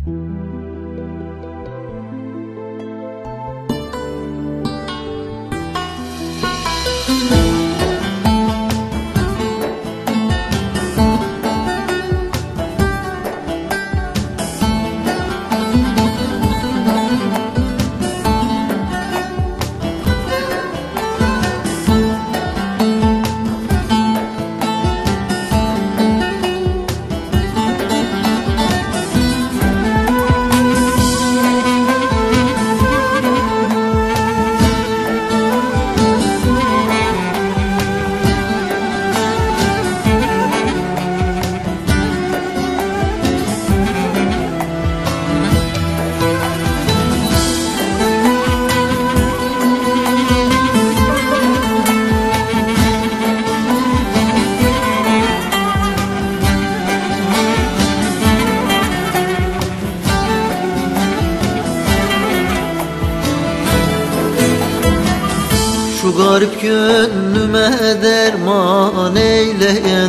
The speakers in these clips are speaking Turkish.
Şu garip gönlüme derman eyleyen,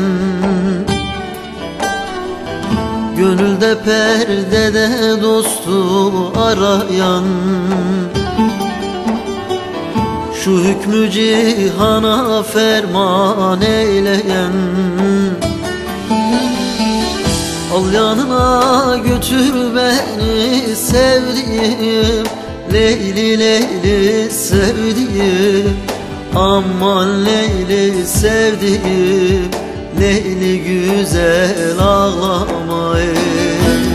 gönülde perdede dostu arayan, şu hükmü cihana ferman eyleyen, al yanına götür beni sevdiğim, Leyli Leyli sevdiğim, aman Leyli sevdiğim, Leyli güzel ağlama ey.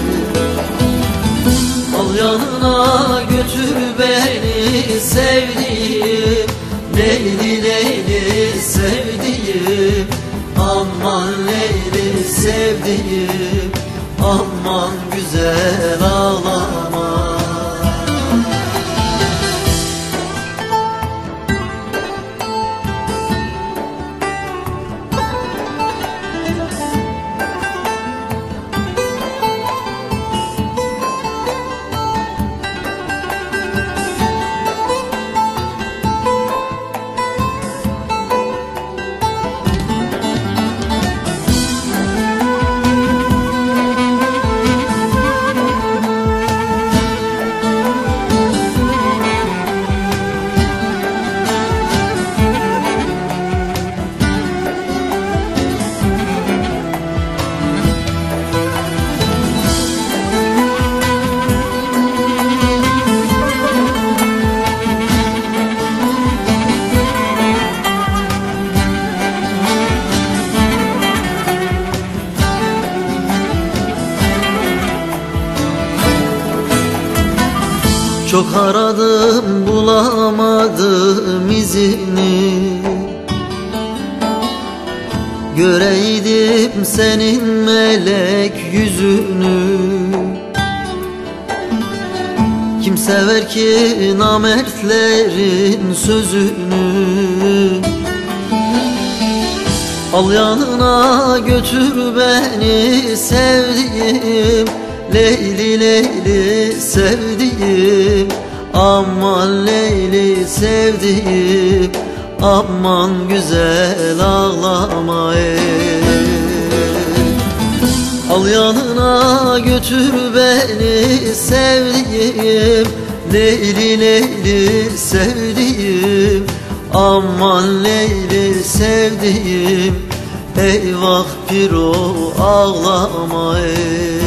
Al yanına götür beni sevdiğim, Leyli Leyli sevdiğim, aman Leyli sevdiğim, aman güzel ağlama. Çok aradım bulamadım izini, göreydim senin melek yüzünü. Kim sever ki namertlerin sözünü? Al yanına götür beni sevdiğim, Leyli Leyli sevdiğim, aman Leyli sevdiğim, aman güzel ağlama ey. Al yanına götür beni sevdiğim, Leyli Leyli sevdiğim, aman Leyli sevdiğim, eyvah piro ağlama ey.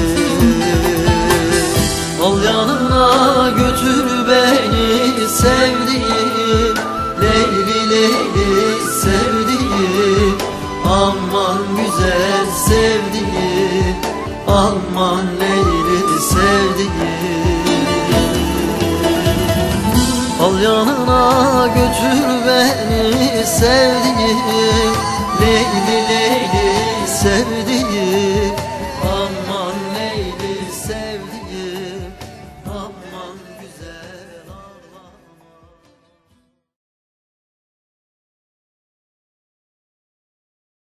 Al yanına götür beni sevdiğim, Leyli Leyli sevdiğim, aman güzel sevdiğim, aman Leyli sevdiğim. Al yanına götür beni sevdiğim, Leyli Leyli sevdiğim, aman Leyli sevdiğim.